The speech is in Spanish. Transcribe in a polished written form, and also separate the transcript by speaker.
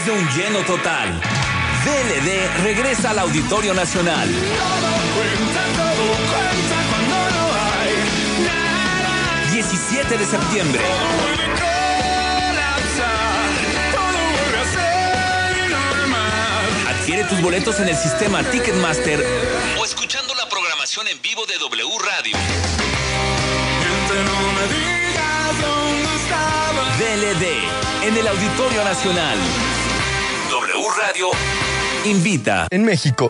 Speaker 1: de un lleno total. DLD regresa al Auditorio Nacional.
Speaker 2: Todo cuenta cuando no hay nada.
Speaker 1: 17 de septiembre.
Speaker 2: Todo vuelve a colapsar, todo vuelve a ser normal.
Speaker 1: Adquiere tus boletos en el sistema Ticketmaster o escuchando la programación en vivo de W Radio.
Speaker 2: Gente, no me digas dónde estaba.
Speaker 1: DLD en el Auditorio Nacional. W Radio invita.
Speaker 3: En México,